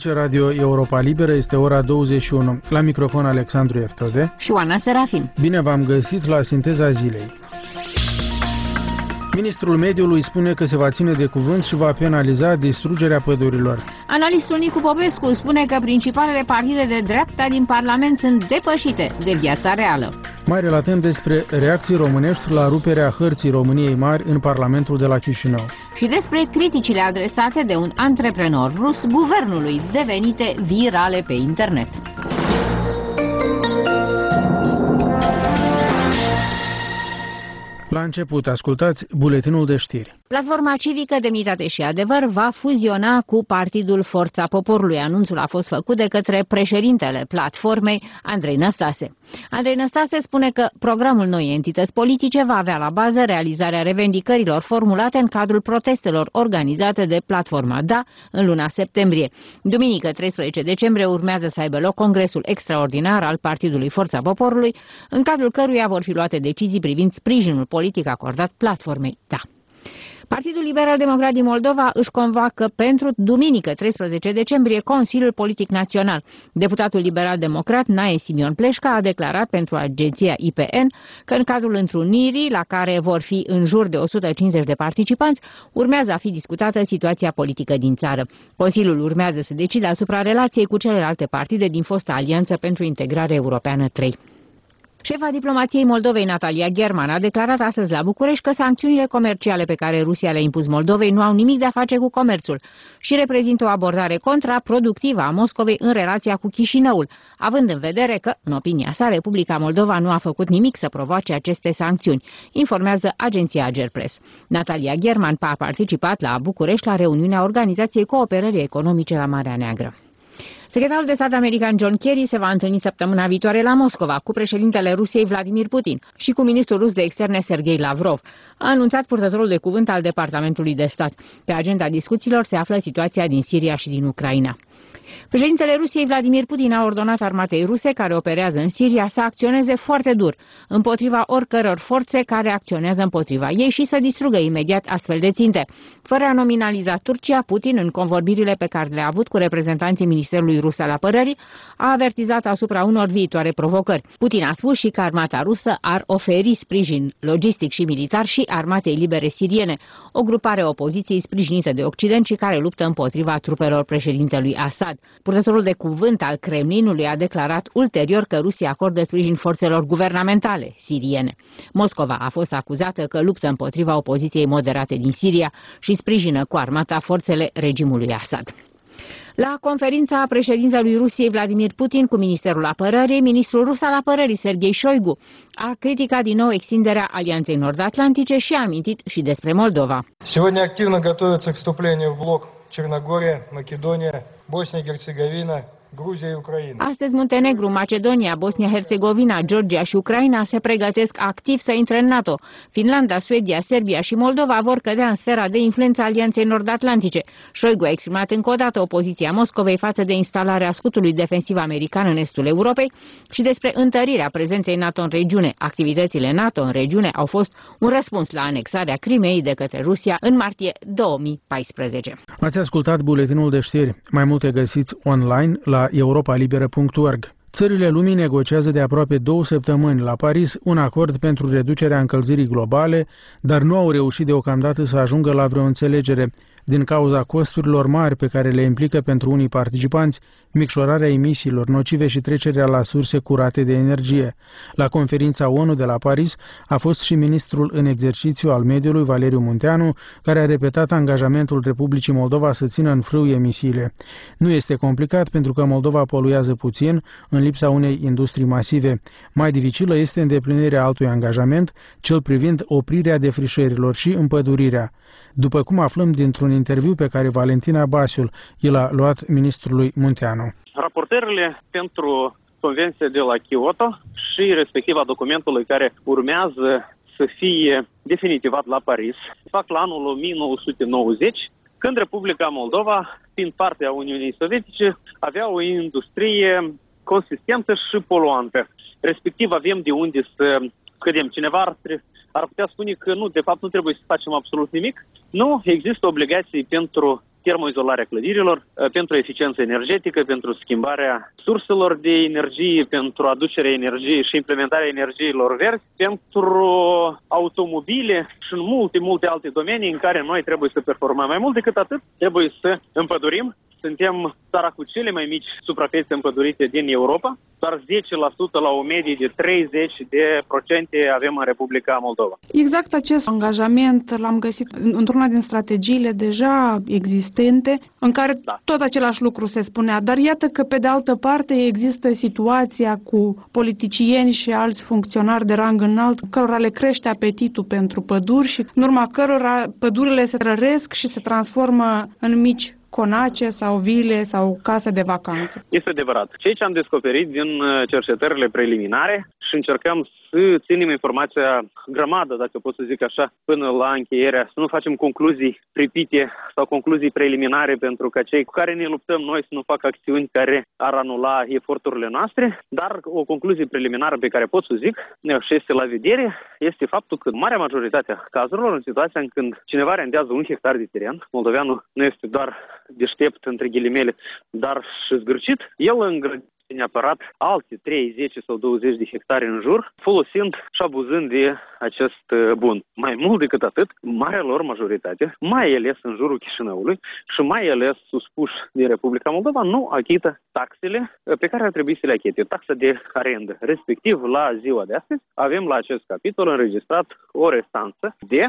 Aici Radio Europa Liberă, este ora 21. La microfon Alexandru Eftode și Oana Serafin. Bine v-am găsit la Sinteza Zilei. Ministrul Mediului spune că se va ține de cuvânt și va penaliza distrugerea pădurilor. Analistul Nicu Popescu spune că principalele partide de dreapta din Parlament sunt depășite de viața reală. Mai relatăm despre reacții românești la ruperea hărții României Mari în Parlamentul de la Chișinău. Și despre criticile adresate de un antreprenor rus guvernului, devenite virale pe internet. La început, ascultați buletinul de știri. Platforma civică Demnitate și Adevăr va fuziona cu Partidul Forța Poporului. Anunțul a fost făcut de către președintele platformei, Andrei Năstase. Andrei Năstase spune că programul noii entități politice va avea la bază realizarea revendicărilor formulate în cadrul protestelor organizate de platforma DA în luna septembrie. Duminică, 13 decembrie, urmează să aibă loc congresul extraordinar al Partidului Forța Poporului, în cadrul căruia vor fi luate decizii privind sprijinul politic acordat platformei DA. Partidul Liberal Democrat din Moldova își convoacă pentru duminică 13 decembrie Consiliul Politic Național. Deputatul liberal-democrat Nae Simion Pleșca a declarat pentru agenția IPN că în cadrul întrunirii, la care vor fi în jur de 150 de participanți, urmează a fi discutată situația politică din țară. Consiliul urmează să decide asupra relației cu celelalte partide din fosta Alianță pentru Integrare Europeană 3. Șefa diplomației Moldovei, Natalia German, a declarat astăzi la București că sancțiunile comerciale pe care Rusia le-a impus Moldovei nu au nimic de a face cu comerțul și reprezintă o abordare contraproductivă a Moscovei în relația cu Chișinăul, având în vedere că, în opinia sa, Republica Moldova nu a făcut nimic să provoace aceste sancțiuni, informează agenția Agerpres. Natalia German a participat la București la reuniunea Organizației Cooperării Economice la Marea Neagră. Secretarul de stat american John Kerry se va întâlni săptămâna viitoare la Moscova cu președintele Rusiei Vladimir Putin și cu ministrul rus de externe Sergei Lavrov, a anunțat purtătorul de cuvânt al Departamentului de Stat. Pe agenda discuțiilor se află situația din Siria și din Ucraina. Președintele Rusiei Vladimir Putin a ordonat armatei ruse care operează în Siria să acționeze foarte dur împotriva oricăror forțe care acționează împotriva ei și să distrugă imediat astfel de ținte. Fără a nominaliza Turcia, Putin, în convorbirile pe care le-a avut cu reprezentanții Ministerului Rus al Apărării, a avertizat asupra unor viitoare provocări. Putin a spus și că armata rusă ar oferi sprijin logistic și militar și armatei libere siriene, o grupare opoziției sprijinită de Occident și care luptă împotriva trupelor președintelui Assad. Purtătorul de cuvânt al Kremlinului a declarat ulterior că Rusia acordă sprijin forțelor guvernamentale siriene. Moscova a fost acuzată că luptă împotriva opoziției moderate din Siria și sprijină cu armata forțele regimului Assad. La conferința președintelui Rusiei Vladimir Putin cu Ministerul Apărării, ministrul rus al Apărării Sergei Shoigu a criticat din nou extinderea Alianței Nord-Atlantice și a amintit și despre Moldova. Сегодня активно готовится к вступлению в блок Черногория, Македония, Bosnia-Herzegovina, Gruzia și Ucraina. Astăzi Muntenegru, Macedonia, Bosnia-Herzegovina, Georgia și Ucraina se pregătesc activ să intre în NATO. Finlanda, Suedia, Serbia și Moldova vor cădea în sfera de influență a Alianței Nord-Atlantice. Shoigu a exprimat încă o dată opoziția Moscovei față de instalarea scutului defensiv american în estul Europei și despre întărirea prezenței NATO în regiune. Activitățile NATO în regiune au fost un răspuns la anexarea Crimeei de către Rusia în martie 2014. Ați ascultat buletinul de știri. Mai multe găsiți online la europalibera.org. Țările lumii negociază de aproape 2 săptămâni la Paris un acord pentru reducerea încălzirii globale, dar nu au reușit deocamdată să ajungă la vreo înțelegere din cauza costurilor mari pe care le implică pentru unii participanți micșorarea emisiilor nocive și trecerea la surse curate de energie. La conferința ONU de la Paris a fost și ministrul în exercițiu al mediului, Valeriu Munteanu, care a repetat angajamentul Republicii Moldova să țină în frâu emisiile. Nu este complicat pentru că Moldova poluează puțin în lipsa unei industrii masive. Mai dificilă este îndeplinirea altui angajament, cel privind oprirea defrișărilor și împădurirea. După cum aflăm dintr-un interviu pe care Valentina Basiul i l-a luat ministrului Munteanu. Raportările pentru Convenția de la Kyoto și respectiv a documentului care urmează să fie definitivat la Paris fac la anul 1990, când Republica Moldova, fiind parte a Uniunii Sovietice, avea o industrie consistentă și poluantă. Respectiv avem de unde să scădem. Cineva ar putea spune că nu, de fapt nu trebuie să facem absolut nimic. Nu există obligații pentru termoizolarea clădirilor, pentru eficiență energetică, pentru schimbarea surselor de energie, pentru aducerea energiei și implementarea energiilor verzi, pentru automobile și în multe alte domenii în care noi trebuie să performăm. Mai mult decât atât, trebuie să împădurim. Suntem țara cu cele mai mici suprafețe împădurite din Europa, doar 10% la o medie de 30% avem în Republica Moldova. Exact acest angajament l-am găsit într-una din strategiile deja existente, în care tot același lucru se spunea, dar iată că pe de altă parte există situația cu politicieni și alți funcționari de rang înalt, cărora le crește apetitul pentru păduri și în urma cărora pădurile se trăresc și se transformă în mici conace sau vile sau case de vacanță. Este adevărat. Ceea ce am descoperit din cercetările preliminare și încercăm să ținem informația grămadă, dacă pot să zic așa, până la încheierea, să nu facem concluzii pripite sau concluzii preliminare, pentru că cei cu care ne luptăm noi să nu facă acțiuni care ar anula eforturile noastre, dar o concluzie preliminară pe care pot să zic și este la vedere, este faptul că marea majoritate a cazurilor, în situația în când cineva rendează 1 hectar de teren, moldoveanul nu este doar deștept, între ghilimele, dar și zgârcit, el îngrădește neapărat alte 3, 10 sau 20 de hectare în jur, folosind și abuzând de acest bun. Mai mult decât atât, marea lor majoritate, mai ales în jurul Chișinăului și mai ales suspuși din Republica Moldova, nu achită taxele pe care ar trebui să le achite, taxa de arendă. Respectiv, la ziua de astăzi, avem la acest capitol înregistrat o restanță de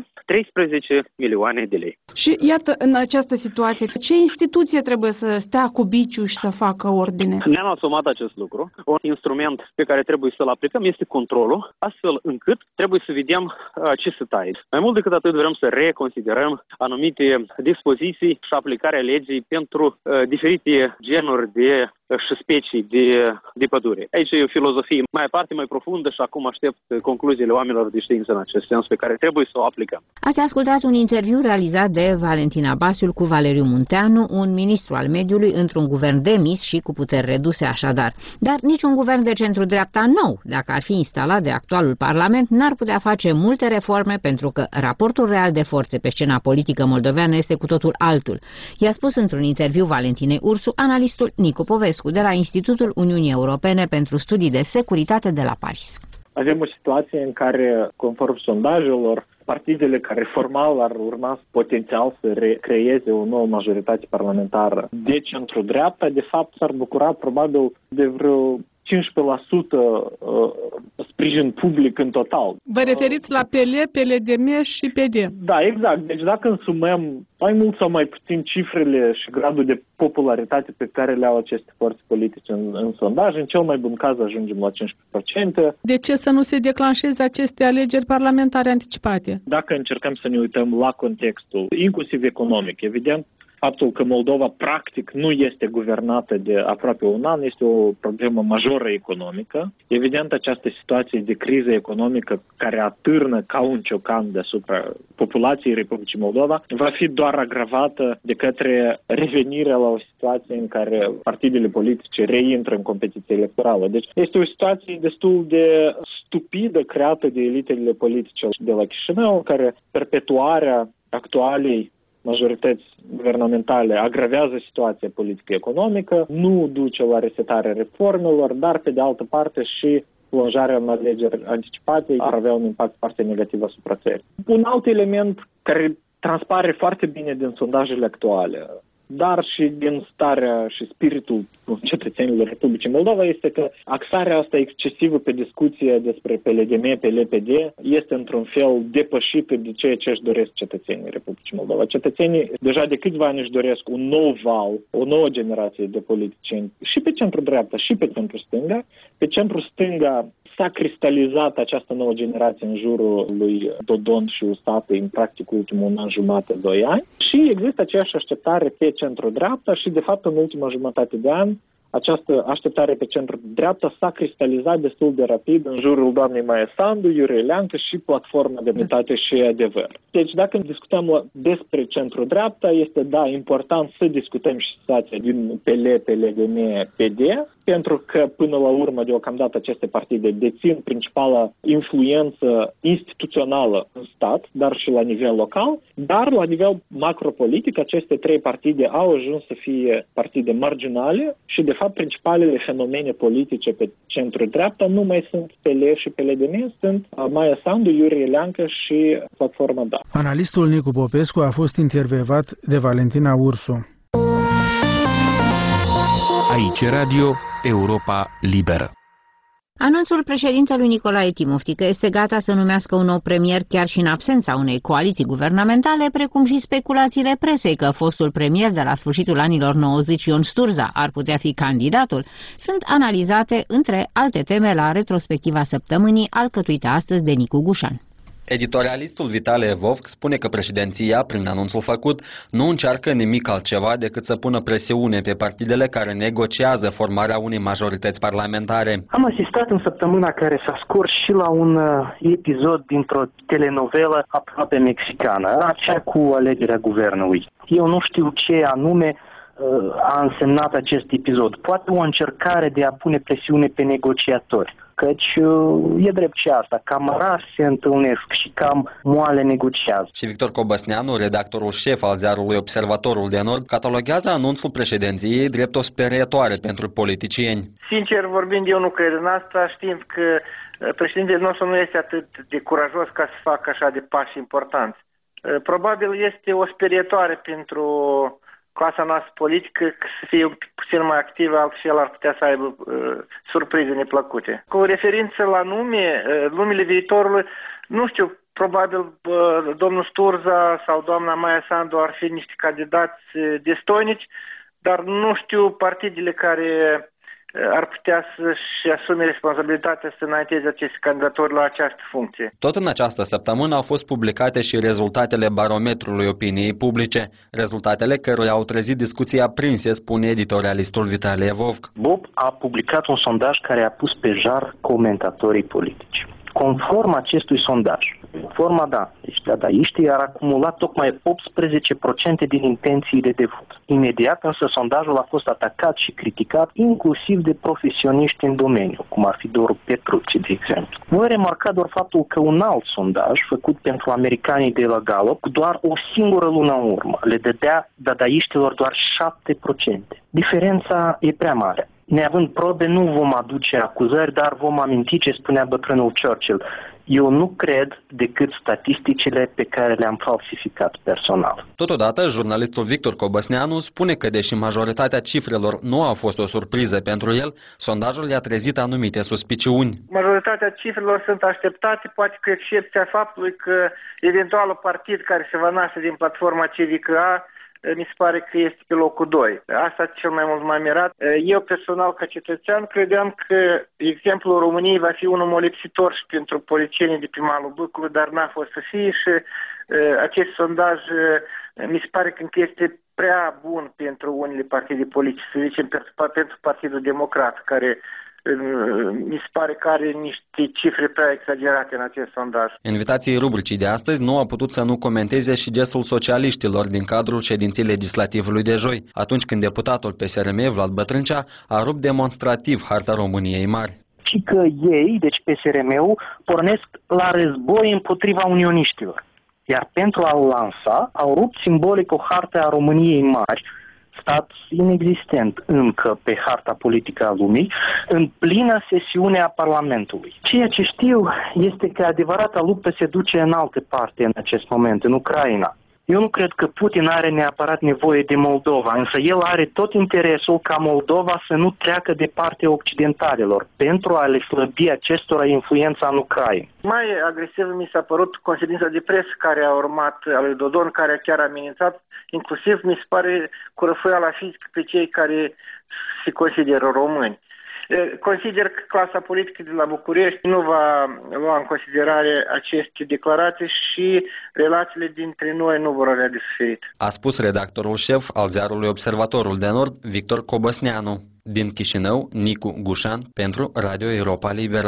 13 milioane de lei. Și iată, în această situație, ce instituție trebuie să stea cu biciul și să facă ordine? Ne-am asumat acest lucru. Un instrument pe care trebuie să-l aplicăm este controlul, astfel încât trebuie să vedem ce se taie. Mai mult decât atât vrem să reconsiderăm anumite dispoziții și aplicarea legii pentru diferite genuri și specii de pădure. Aici e o filozofie mai aparte, mai profundă și acum aștept concluziile oamenilor de știință în acest sens pe care trebuie să o aplicăm. Ați ascultat un interviu realizat de Valentina Basiul cu Valeriu Munteanu, un ministru al mediului într-un guvern demis și cu puteri reduse așadar. Dar niciun guvern de centru-dreapta nou, dacă ar fi instalat de actualul Parlament, n-ar putea face multe reforme pentru că raportul real de forțe pe scena politică moldoveană este cu totul altul. I-a spus într-un interviu Valentinei Ursu analistul Nicu Povescu de la Institutul Uniunii Europene pentru Studii de Securitate de la Paris. Avem o situație în care, conform sondajelor, partidele care formal ar urma potențial să creeze o nouă majoritate parlamentară de centru-dreapta, de fapt s-ar bucura probabil de vreo 15% sprijin public în total. Vă referiți la PL, PLDM și PD? Da, exact. Deci dacă însumăm mai mult sau mai puțin cifrele și gradul de popularitate pe care le au aceste forțe politice în sondaj, în cel mai bun caz ajungem la 15%. De ce să nu se declanșeze aceste alegeri parlamentare anticipate? Dacă încercăm să ne uităm la contextul, inclusiv economic, evident, faptul că Moldova practic nu este guvernată de aproape un an este o problemă majoră economică. Evident, această situație de criză economică care atârnă ca un ciocan deasupra populației Republicii Moldova va fi doar agravată de către revenirea la o situație în care partidele politice reintră în competiție electorală. Deci este o situație destul de stupidă creată de elitele politice de la Chișinău, care perpetuarea actualei majorități guvernamentale agravează situația politică-economică, nu duce la resetarea reformelor, dar pe de altă parte și plonjarea în alegeri anticipate ar avea un impact foarte negativ asupra țării. Un alt element care transpare foarte bine din sondajele actuale, dar și din starea și spiritul cetățenilor Republicii Moldova este că axarea asta excesivă pe discuție despre PLDM, PLPD este într-un fel depășită de ceea ce își doresc cetățenii Republicii Moldova. Cetățenii deja de câțiva ani își doresc un nou val, o nouă generație de politicieni și pe centru-dreapta și pe centru-stânga. Pe centru-stânga s-a cristalizat această nouă generație în jurul lui Dodon și Usatăi în practic ultimul an jumate, 2 ani. Și există aceeași așteptare pe centru-dreapta și, de fapt, în ultima jumătate de an, această așteptare pe centru-dreapta s-a cristalizat destul de rapid în jurul doamnei Maia Sandu, Iurie Leancă și Platforma Demnitate și Adevăr. Deci, dacă discutăm despre centru-dreapta, este, da, important să discutăm și situația din PL, PLDM, PD, pentru că până la urmă deocamdată aceste partide dețin principala influență instituțională în stat, dar și la nivel local, dar la nivel macropolitic aceste trei partide au ajuns să fie partide marginale și de fapt principalele fenomene politice pe centru-dreapta nu mai sunt PL și PLDM, sunt Maia Sandu, Iurie Leancă și Platforma Da. Analistul Nicu Popescu a fost intervievat de Valentina Ursu. Aici Radio Europa Liberă. Anunțul președintelui Nicolae Timofti că este gata să numească un nou premier chiar și în absența unei coaliții guvernamentale, precum și speculațiile presei că fostul premier de la sfârșitul anilor 90, Ion Sturza, ar putea fi candidatul, sunt analizate între alte teme la retrospectiva săptămânii alcătuită astăzi de Nicu Gușan. Editorialistul Vitale Evovc spune că președinția, prin anunțul făcut, nu încearcă nimic altceva decât să pună presiune pe partidele care negociază formarea unei majorități parlamentare. Am asistat în săptămâna care s-a scurs și la un episod dintr-o telenovelă aproape mexicană, aceea cu alegerea guvernului. Eu nu știu ce anume a însemnat acest episod. Poate o încercare de a pune presiune pe negociatori. Căci e drept și asta, cam rar se întâlnesc și cam moale negociază. Și Victor Cobăsneanu, redactorul șef al ziarului Observatorul de Nord, cataloguează anunțul președinției drept o sperietoare pentru politicieni. Sincer vorbind, eu nu cred în asta, știind că președintele nostru nu este atât de curajos ca să facă așa de pași importanți. Probabil este o sperietoare pentru clasa noastră politică să fie puțin mai activă, altfel ar putea să aibă surprize neplăcute. Cu referință la numele viitorului, nu știu, probabil domnul Sturza sau doamna Maia Sandu ar fi niște candidați destoinici, dar nu știu partidele care ar putea să-și asume responsabilitatea să înainteze aceste candidaturi la această funcție. Tot în această săptămână au fost publicate și rezultatele barometrului opiniei publice, rezultatele căruia au trezit discuții aprinse, spune editorialistul Vitale Evovc. Bob a publicat un sondaj care a pus pe jar comentatorii politici. Conform acestui sondaj, forma da, deci dadaiștii ar acumula tocmai 18% din intențiile de vot. Imediat însă sondajul a fost atacat și criticat inclusiv de profesioniști în domeniu, cum ar fi Doru Petrucci, de exemplu. Voi remarca doar faptul că un alt sondaj făcut pentru americanii de la Gallup, cu doar o singură lună în urmă, le dădea dadaiștilor doar 7%. Diferența e prea mare. Neavând probe, nu vom aduce acuzări, dar vom aminti ce spunea bătrânul Churchill. Eu nu cred decât statisticile pe care le-am falsificat personal. Totodată, jurnalistul Victor Cobăsneanu spune că, deși majoritatea cifrelor nu a fost o surpriză pentru el, sondajul i-a trezit anumite suspiciuni. Majoritatea cifrelor sunt așteptate, poate cu excepția faptului că eventualul partid care se va naște din platforma civică A, mi se pare că este pe locul 2. Asta cel mai mult m-a mirat. Eu personal, ca cetățean, credeam că exemplul României va fi unul molipsitor și pentru politicienii de pe malul Bâcului, dar n-a fost să fie și acest sondaj mi se pare că este prea bun pentru unele partide politice, să zicem pentru Partidul Democrat, care mi se pare că are niște cifre prea exagerate în acest sondaj. Invitații rubricii de astăzi nu au putut să nu comenteze și gestul socialiștilor din cadrul ședinței legislativului de joi, atunci când deputatul PSRM, Vlad Bătrâncea, a rupt demonstrativ harta României Mari. Și că ei, deci PSRM-ul, pornesc la război împotriva unioniștilor. Iar pentru a-l lansa, au rupt simbolic o hartă a României Mari, stat inexistent încă pe harta politică a lumii, în plină sesiune a Parlamentului. Ceea ce știu este că adevărata luptă se duce în alte parte în acest moment, în Ucraina. Eu nu cred că Putin are neapărat nevoie de Moldova, însă el are tot interesul ca Moldova să nu treacă de partea occidentalilor, pentru a le slăbi acestora influența în Ucraina. Mai agresiv mi s-a părut conferința de presă care a urmat a lui Dodon, care chiar a amenințat, inclusiv mi se pare cu răfuiala fizică pe cei care se consideră români. Consider că clasa politică de la București nu va lua în considerare aceste declarații și relațiile dintre noi nu vor avea de suferit. A spus redactorul șef al ziarului Observatorul de Nord, Victor Cobăsneanu. Din Chișinău, Nicu Gușan pentru Radio Europa Liberă.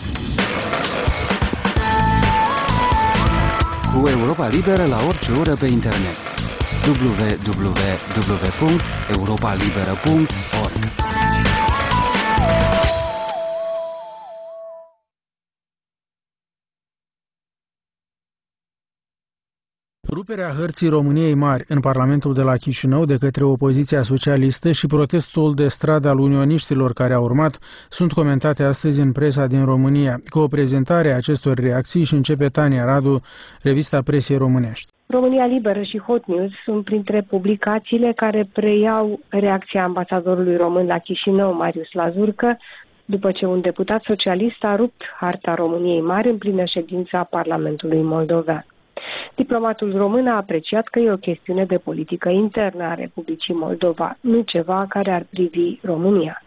Cu Europa Liberă la orice oră pe internet. www.europalibera.org Ruperea hărții României Mari în Parlamentul de la Chișinău de către opoziția socialistă și protestul de stradă al unioniștilor care a urmat sunt comentate astăzi în presa din România. Cu o prezentare a acestor reacții și începe Tania Radu, revista Presiei Românești. România Liberă și Hot News sunt printre publicațiile care preiau reacția ambasadorului român la Chișinău, Marius Lazurcă, după ce un deputat socialist a rupt harta României Mari în plină ședință a Parlamentului moldovean. Diplomatul român a apreciat că e o chestiune de politică internă a Republicii Moldova, nu ceva care ar privi România.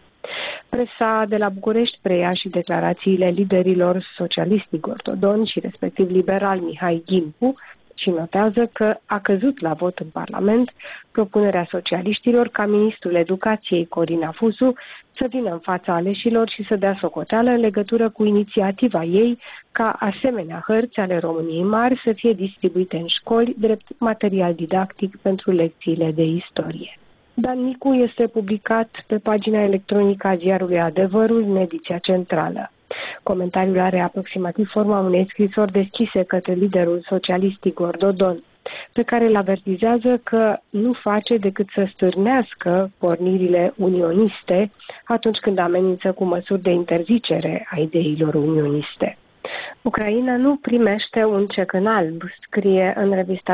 Presa de la București preia și declarațiile liderilor socialist Igor Dodon și respectiv liberal Mihai Ghimpu și notează că a căzut la vot în Parlament propunerea socialiștilor ca ministrul educației Corina Fusu să vină în fața aleșilor și să dea socoteală în legătură cu inițiativa ei ca asemenea hărți ale României Mari să fie distribuite în școli drept material didactic pentru lecțiile de istorie. Dan Micu este publicat pe pagina electronică a ziarului Adevărul în ediția centrală. Comentariul are aproximativ forma unei scrisori deschise către liderul socialist Igor Dodon, pe care îl avertizează că nu face decât să stârnească pornirile unioniste atunci când amenință cu măsuri de interzicere a ideilor unioniste. Ucraina nu primește un cec în alb, scrie în revista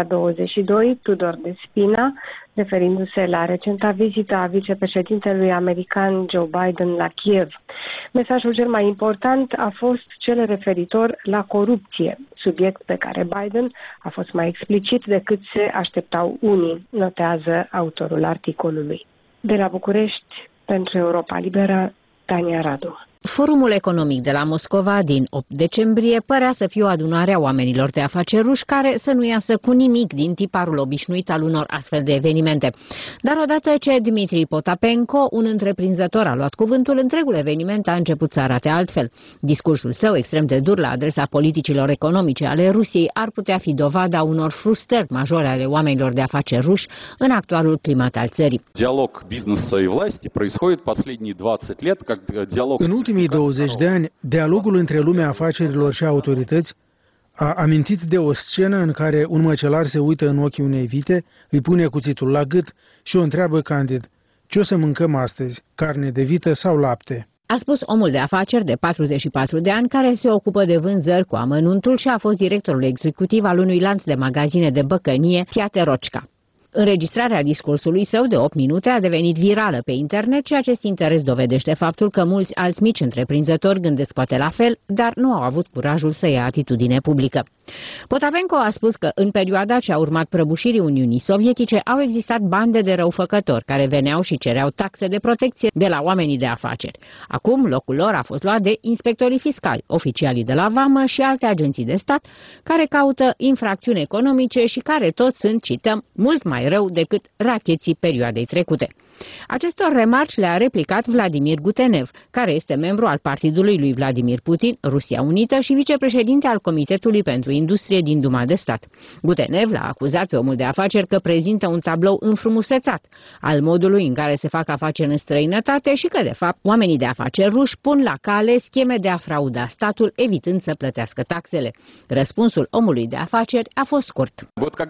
22 Tudor Despina, referindu-se la recenta vizită a vicepreședintelui american Joe Biden la Kiev. Mesajul cel mai important a fost cel referitor la corupție, subiect pe care Biden a fost mai explicit decât se așteptau unii, notează autorul articolului. De la București, pentru Europa Liberă, Tania Radu. Forumul economic de la Moscova din 8 decembrie părea să fie o adunare a oamenilor de afaceri ruși care să nu iasă cu nimic din tiparul obișnuit al unor astfel de evenimente. Dar odată ce Dmitri Potapenko, un întreprinzător, a luat cuvântul, întregul eveniment a început să arate altfel. Discursul său extrem de dur la adresa politicilor economice ale Rusiei ar putea fi dovada unor frustrări majore ale oamenilor de afaceri ruși în actualul climat al țării. Dialog бизнеса и власти происходит последние 20 лет, как диалог. În ultimii 20 de ani, dialogul între lumea afacerilor și autorități a amintit de o scenă în care un măcelar se uită în ochii unei vite, îi pune cuțitul la gât și o întreabă candid: ce o să mâncăm astăzi, carne de vită sau lapte? A spus omul de afaceri de 44 de ani care se ocupă de vânzări cu amănuntul și a fost directorul executiv al unui lanț de magazine de băcănie, Piaterocca. Înregistrarea discursului său de 8 minute a devenit virală pe internet și acest interes dovedește faptul că mulți alți mici întreprinzători gândesc poate la fel, dar nu au avut curajul să ia atitudine publică. Potapenko a spus că în perioada ce a urmat prăbușirii Uniunii Sovietice au existat bande de răufăcători care veneau și cereau taxe de protecție de la oamenii de afaceri. Acum locul lor a fost luat de inspectorii fiscali, oficialii de la vamă și alte agenții de stat care caută infracțiuni economice și care toți sunt, cităm, mult mai rău decât racheții perioadei trecute. Acestor remarci le-a replicat Vladimir Gutenev, care este membru al partidului lui Vladimir Putin, Rusia Unită, și vicepreședinte al Comitetului pentru Industrie din Duma de Stat. Gutenev l-a acuzat pe omul de afaceri că prezintă un tablou înfrumusețat al modului în care se fac afaceri în străinătate și că, de fapt, oamenii de afaceri ruși pun la cale scheme de a frauda statul, evitând să plătească taxele. Răspunsul omului de afaceri a fost scurt.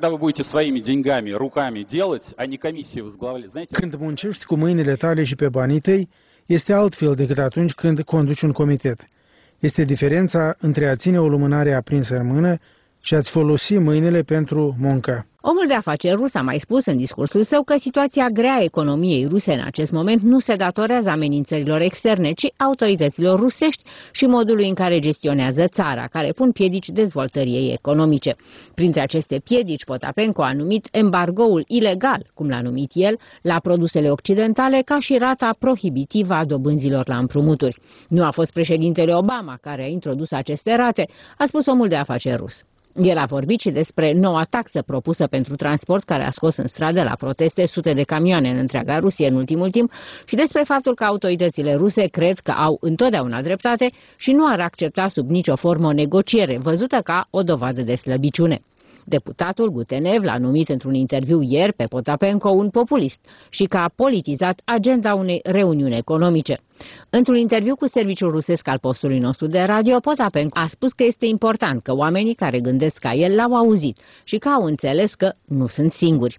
Când muncești cu mâinile tale și pe banii tăi, este altfel decât atunci când conduci un comitet. Este diferența între a ține o lumânare aprinsă în mână și a-ți folosi mâinile pentru muncă. Omul de afaceri rus a mai spus în discursul său că situația grea a economiei ruse în acest moment nu se datorează amenințărilor externe, ci autorităților rusești și modului în care gestionează țara, care pun piedici dezvoltării ei economice. Printre aceste piedici, Potapenko a numit embargoul ilegal, cum l-a numit el, la produsele occidentale, ca și rata prohibitivă a dobânzilor la împrumuturi. Nu a fost președintele Obama care a introdus aceste rate, a spus omul de afaceri rus. El a vorbit și despre noua taxă propusă pentru transport care a scos în stradă la proteste sute de camioane în întreaga Rusie în ultimul timp și despre faptul că autoritățile ruse cred că au întotdeauna dreptate și nu ar accepta sub nicio formă o negociere văzută ca o dovadă de slăbiciune. Deputatul Gutenev l-a numit într-un interviu ieri pe Potapenko un populist și că a politizat agenda unei reuniuni economice. Într-un interviu cu serviciul rusesc al postului nostru de radio, Potapenko a spus că este important că oamenii care gândesc ca el l-au auzit și că au înțeles că nu sunt singuri.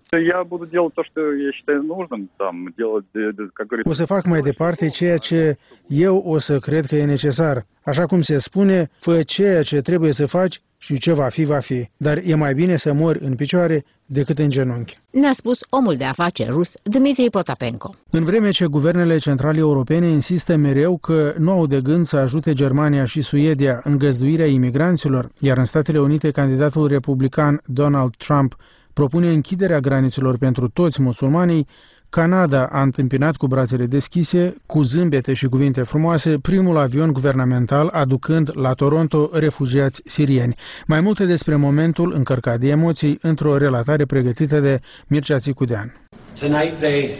O să fac mai departe ceea ce eu o să cred că e necesar. Așa cum se spune, fă ceea ce trebuie să faci și ce va fi, va fi. Dar e mai bine să mori în picioare decât în genunchi. Ne-a spus omul de afaceri rus Dmitri Potapenko. În vreme ce guvernele centrale europene insistă mereu că nu au de gând să ajute Germania și Suedia în găzduirea imigranților, iar în Statele Unite candidatul republican Donald Trump propune închiderea granițelor pentru toți musulmanii, Canada a întâmpinat cu brațele deschise, cu zâmbete și cuvinte frumoase, primul avion guvernamental aducând la Toronto refugiați sirieni. Mai multe despre momentul încărcat de emoții într-o relatare pregătită de Mircea Țicudean. Tonight they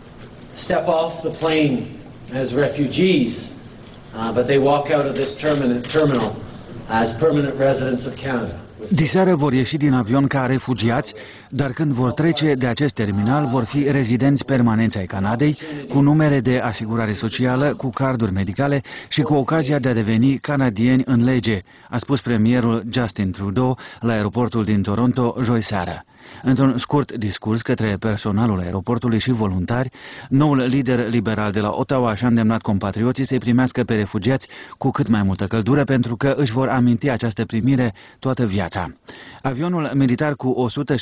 step off the plane as refugees, but they walk out of this terminal as permanent residents of Canada. Diseară vor ieși din avion ca refugiați, dar când vor trece de acest terminal vor fi rezidenți permanenți ai Canadei, cu numere de asigurare socială, cu carduri medicale și cu ocazia de a deveni canadieni în lege, a spus premierul Justin Trudeau la aeroportul din Toronto joi seară. Într-un scurt discurs către personalul aeroportului și voluntari, noul lider liberal de la Ottawa și-a îndemnat compatrioții să-i primească pe refugiați cu cât mai multă căldură, pentru că își vor aminti această primire toată viața. Avionul militar cu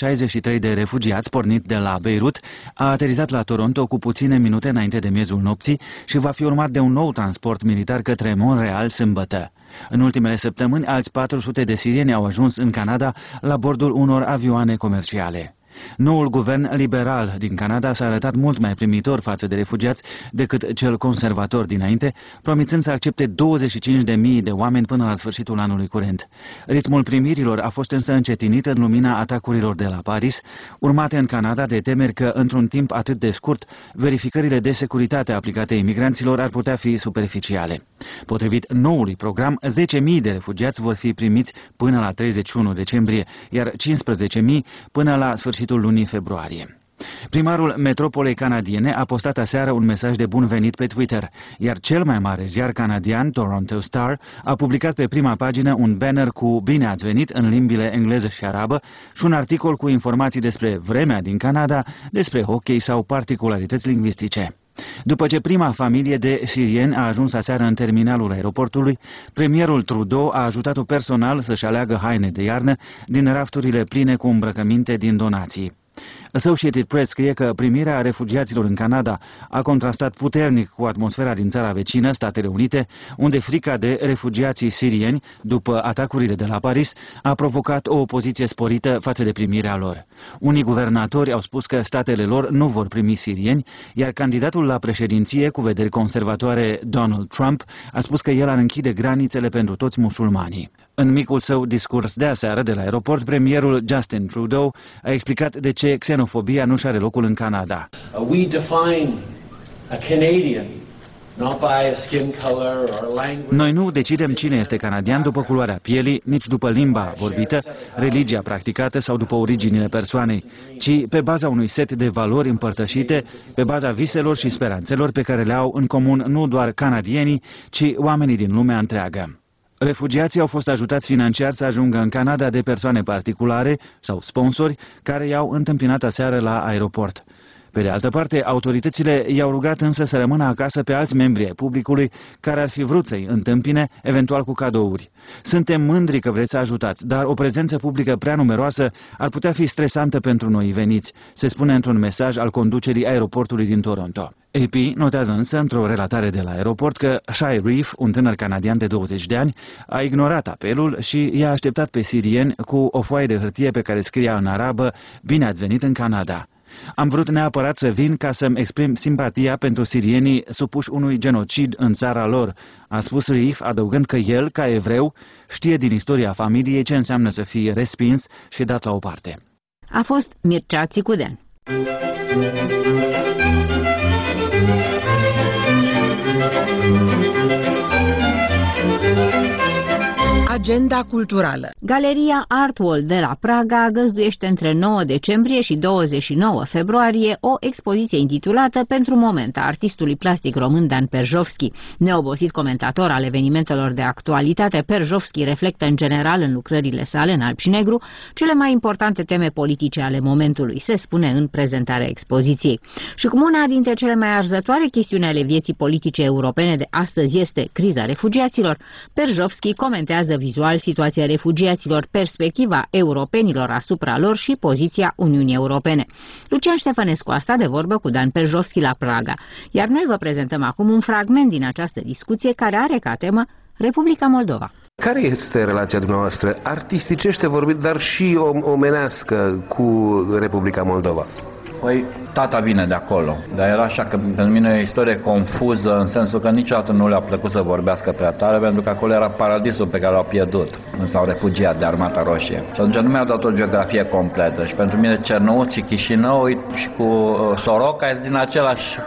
163 de refugiați, pornit de la Beirut, a aterizat la Toronto cu puține minute înainte de miezul nopții și va fi urmat de un nou transport militar către Montreal sâmbătă. În ultimele săptămâni, alți 400 de sirieni au ajuns în Canada la bordul unor avioane comerciale. Noul guvern liberal din Canada s-a arătat mult mai primitor față de refugiați decât cel conservator dinainte, promițând să accepte 25.000 de oameni până la sfârșitul anului curent. Ritmul primirilor a fost însă încetinit în lumina atacurilor de la Paris, urmate în Canada de temeri că, într-un timp atât de scurt, verificările de securitate aplicate imigranților ar putea fi superficiale. Potrivit noului program, 10.000 de refugiați vor fi primiți până la 31 decembrie, iar 15.000 până la sfârșitul lunii februarie. Primarul metropolei canadiene a postat aseară un mesaj de bun venit pe Twitter, iar cel mai mare ziar canadian, Toronto Star, a publicat pe prima pagină un banner cu "Bine ați venit" în limbile engleză și arabă și un articol cu informații despre vremea din Canada, despre hockey sau particularități lingvistice. După ce prima familie de sirieni a ajuns aseară în terminalul aeroportului, premierul Trudeau a ajutat-o personal să-și aleagă haine de iarnă din rafturile pline cu îmbrăcăminte din donații. Associated Press scrie că primirea refugiaților în Canada a contrastat puternic cu atmosfera din țara vecină, Statele Unite, unde frica de refugiații sirieni, după atacurile de la Paris, a provocat o opoziție sporită față de primirea lor. Unii guvernatori au spus că statele lor nu vor primi sirieni, iar candidatul la președinție cu vederi conservatoare, Donald Trump, a spus că el ar închide granițele pentru toți musulmanii. În micul său discurs de aseară de la aeroport, premierul Justin Trudeau a explicat de ce xenofobia nu-și are locul în Canada. We define a Canadian not by a skin color or language. Noi nu decidem cine este canadian după culoarea pielii, nici după limba vorbită, religia practicată sau după originile persoanei, ci pe baza unui set de valori împărtășite, pe baza viselor și speranțelor pe care le au în comun nu doar canadienii, ci oamenii din lumea întreagă. Refugiații au fost ajutați financiar să ajungă în Canada de persoane particulare sau sponsori care i-au întâmpinat aseară la aeroport. Pe de altă parte, autoritățile i-au rugat însă să rămână acasă pe alți membri ai publicului care ar fi vrut să-i întâmpine, eventual cu cadouri. Suntem mândri că vreți să ajutați, dar o prezență publică prea numeroasă ar putea fi stresantă pentru noi veniți, se spune într-un mesaj al conducerii aeroportului din Toronto. AP notează însă într-o relatare de la aeroport că Shai Reef, un tânăr canadian de 20 de ani, a ignorat apelul și i-a așteptat pe sirieni cu o foaie de hârtie pe care scria în arabă "Bine ați venit în Canada". Am vrut neapărat să vin ca să-mi exprim simpatia pentru sirienii supuși unui genocid în țara lor, a spus Reef, adăugând că el, ca evreu, știe din istoria familiei ce înseamnă să fie respins și dat la o parte. A fost Mircea Țicudean. Agenda culturală. Galeria Artwall de la Praga găzduiește între 9 decembrie și 29 februarie o expoziție intitulată Pentru moment a artistului plastic român Dan Perjovski. Neobosit comentator al evenimentelor de actualitate, Perjovski reflectă în general în lucrările sale în alb și negru cele mai importante teme politice ale momentului, se spune în prezentarea expoziției. Și cum una dintre cele mai arzătoare chestiuni ale vieții politice europene de astăzi este criza refugiaților, Perjovski comentează vizual situația refugiaților, perspectiva europenilor asupra lor și poziția Uniunii Europene. Lucian Ștefănescu a stat de vorbă cu Dan Perjovski la Praga, iar noi vă prezentăm acum un fragment din această discuție care are ca temă Republica Moldova. Care este relația dumneavoastră, artisticește vorbit, dar și omenească, cu Republica Moldova? Păi, tata vine de acolo, dar era așa că pentru mine e o istorie confuză în sensul că niciodată nu le-a plăcut să vorbească prea tare, pentru că acolo era paradisul pe care l-au pierdut, s-au refugiat de Armata Roșie. Și atunci nu mi-au dat o geografie completă și pentru mine Cernăuți și Chișinău și cu Soroca este din același...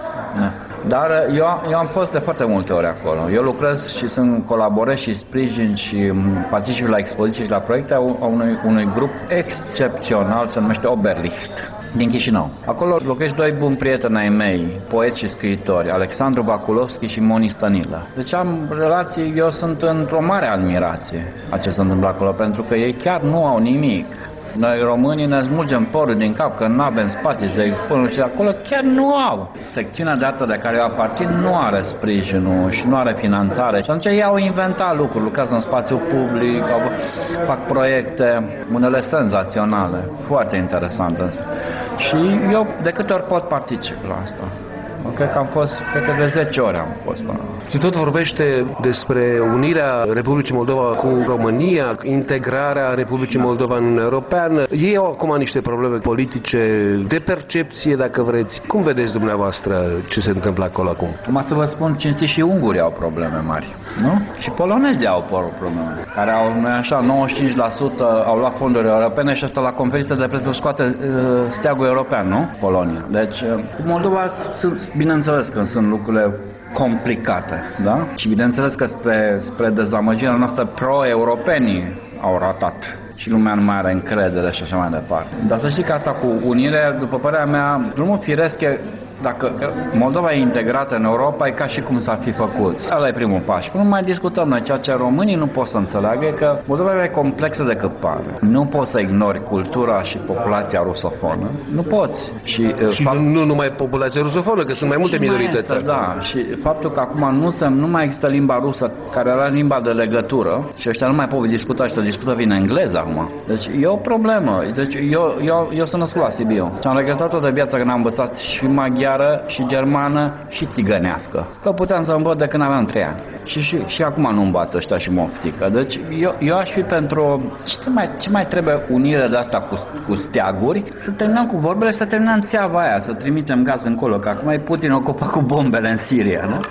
Dar eu am fost de foarte multe ori acolo. Eu lucrez și colaborez și sprijin și particip la expoziții și la proiecte a unui grup excepțional, se numește Oberlicht, din Chișinău. Acolo locuiesc doi buni prieteni ai mei, poeți și scriitori, Alexandru Vaculovski și Moni Stănilă. Deci am relații, eu sunt într-o mare admirație a ce se întâmplă acolo, pentru că ei chiar nu au nimic. Noi românii ne smulgem porul din cap că nu avem spații să expunem și acolo chiar nu au. Secțiunea de artă de care eu aparțin nu are sprijinul și nu are finanțare. Și atunci ei au inventat lucruri, lucrează în spațiu public, fac proiecte, unele senzaționale, foarte interesante. Și eu de câte ori pot particip la asta. Cred că de 10 ori am fost până. Se tot vorbește despre unirea Republicii Moldova cu România, integrarea Republicii Moldova în Uniunea Europeană. Ei au acum niște probleme politice, de percepție, dacă vreți. Cum vedeți dumneavoastră ce se întâmplă acolo acum? Cum să vă spun, cinstit, și ungurii au probleme mari, nu? Și polonezii au probleme, care au, noi așa, 95% au luat fonduri europene și asta la conferință de presă scoate steagul european, nu? Polonia. Deci, cu Moldova bineînțeles că sunt lucrurile complicate, da? Și bineînțeles că spre dezamăgirea noastră pro-europenii au ratat și lumea nu mai are încredere și așa mai departe. Dar să știi că asta cu unire, după părerea mea, drumul firesc e, dacă Moldova e integrată în Europa, e ca și cum s-ar fi făcut. Ăla e primul pas. Și nu mai discutăm noi, ceea ce românii nu pot să înțeleagă e că Moldova e mai complexă decât pare. Nu poți să ignori cultura și populația rusofonă. Nu poți. Și nu numai populația rusofonă, că sunt mai multe minorități. Este, da. Și faptul că acum nu mai există limba rusă, care era limba de legătură, și ăștia nu mai pot discuta, ăștia discută vin engleză acum. Deci e o problemă. Deci eu sunt născut la Sibiu și am regretat-o de viața când am învățat și maghiară, și germană și țigănească. Că puteam să învăț de când aveam 3 ani. Și acum nu învață ăștia și moftică. Deci eu aș fi pentru... Ce mai trebuie unire de asta cu steaguri? Să terminăm cu vorbele, să terminăm țeava aia, să trimitem gaz încolo, că acum e Putin ocupat cu bombele în Siria, nu?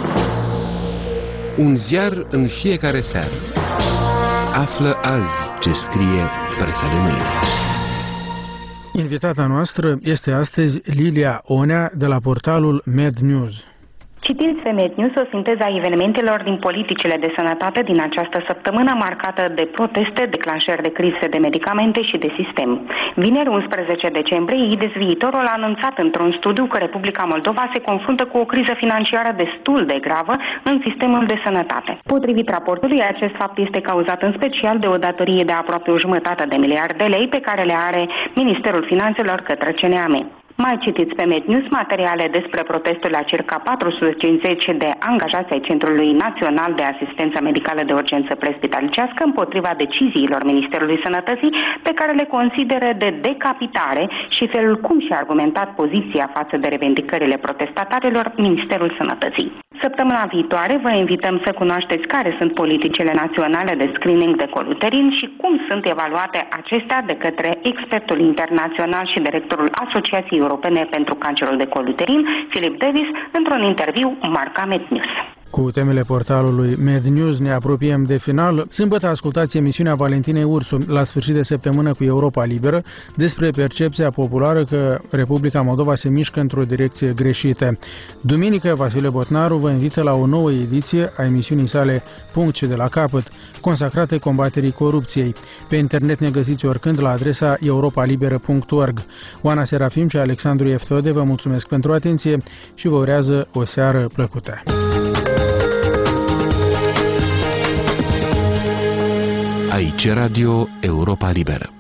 Un ziar în fiecare seară. Află azi ce scrie presa de mâine. Invitata noastră este astăzi Lilia Onea de la portalul MedNews. Citiți pe MedNews o sinteză a evenimentelor din politicile de sănătate din această săptămână marcată de proteste, declanșări de crize de medicamente și de sistem. Vineri 11 decembrie, IDES Viitorul a anunțat într-un studiu că Republica Moldova se confruntă cu o criză financiară destul de gravă în sistemul de sănătate. Potrivit raportului, acest fapt este cauzat în special de o datorie de aproape 1,5 de miliarde de lei pe care le are Ministerul Finanțelor către CNAM. Mai citiți pe MedNews materiale despre protestul la circa 450 de angajați ai Centrului Național de Asistență Medicală de Urgență Presbitalicească împotriva deciziilor Ministerului Sănătății pe care le consideră de decapitare și felul cum și-a argumentat poziția față de revendicările protestatarilor Ministerul Sănătății. Săptămâna viitoare vă invităm să cunoașteți care sunt politicile naționale de screening de coluterin și cum sunt evaluate acestea de către expertul internațional și directorul Asociației Europene pentru Cancerul de Coluterin, Philip Davis, într-un interviu marca MedNews. Cu temele portalului Med News ne apropiem de final. Sâmbătă ascultați emisiunea Valentinei Ursu la sfârșit de săptămână cu Europa Liberă despre percepția populară că Republica Moldova se mișcă într-o direcție greșită. Duminică, Vasile Botnaru vă invită la o nouă ediție a emisiunii sale Punct și de la capăt, consacrate combaterii corupției. Pe internet ne găsiți oricând la adresa europalibera.org. Oana Serafim și Alexandru Eftode vă mulțumesc pentru atenție și vă urează o seară plăcută. Aici Radio Europa Liberă.